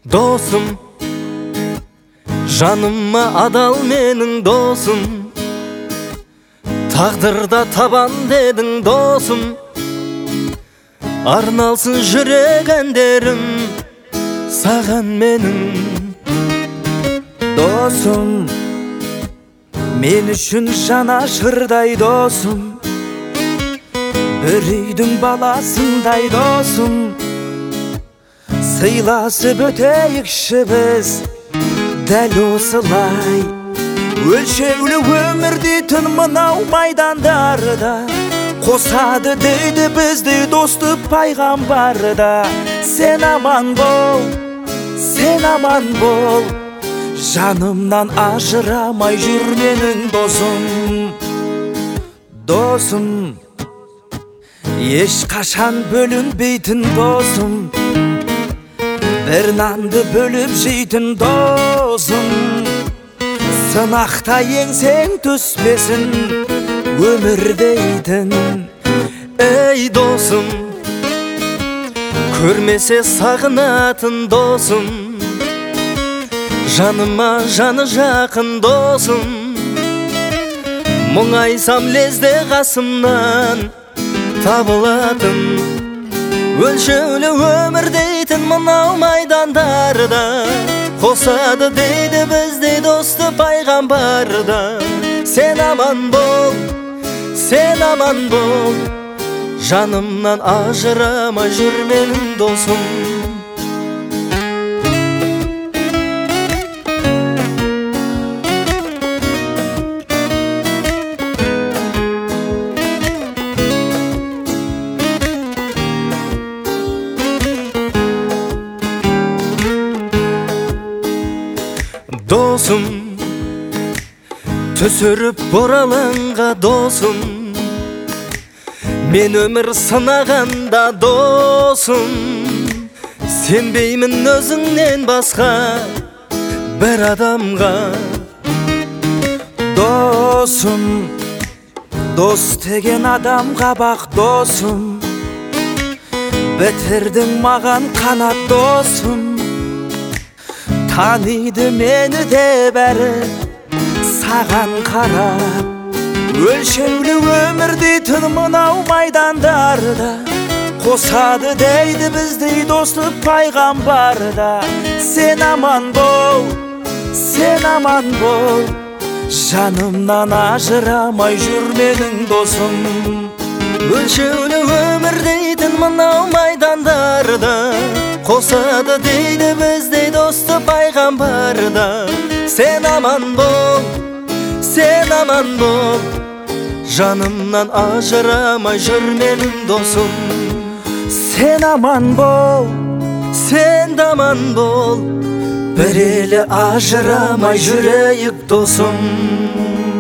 Досым, жаныма адал менің досым, тағдырда табан дедің досым, арналсын жүрек әндерім саған менің. Досым, мен үшін жанашырдай досым, бір үйдің баласындай досым, сыйласып өтейікші біз дәл осылай. Өлшеулі өмір дейтін мынау майдандарда, қосады дейді бізді досты пайғамбарда. Сен аман бол, сен аман бол, жанымнан ажырамай жүр менің досым. Досым, ешқашан бөлінбейтін досым, бір нанды бөліп жейтін досым, сынақта еңсең түспесін өмір дейтін. Ей досым, көрмесе сағынатын досым, жаныма жаны жақын досым, мұңайсам лезде қасымнан табылатын. Өлшеулі өмір дейтін мынау майдандарда, қосады дейді біздей досты пайғамбарда. Сен аман бол, сен аман бол, жанымнан ажырамай жүр менің досым. Досым, түсіріп боралаңға досым, мен өмір сынағанда досым, сенбеймін өзіңнен басқа бір адамға. Досым, дос деген адамға бақ досым, бітірдің маған қанат досым, таниды мені де бәрі саған қарап. Өлшеулі өмір дейтін мынау майдандарда, қосады дейді біздей досты пайғамбарда. Сен аман бол, сен аман бол, жанымнан ажырамай жүр менің досым. Өлшеулі өмір дейтін мынау майдандарда, қосады дейді біздей досты пайғамбарда. Сен аман бол, сен аман бол, жанымнан ажырамай жүр менің досым. Сен аман бол, сен де аман бол, бір елі ажырамай жүрейік досым.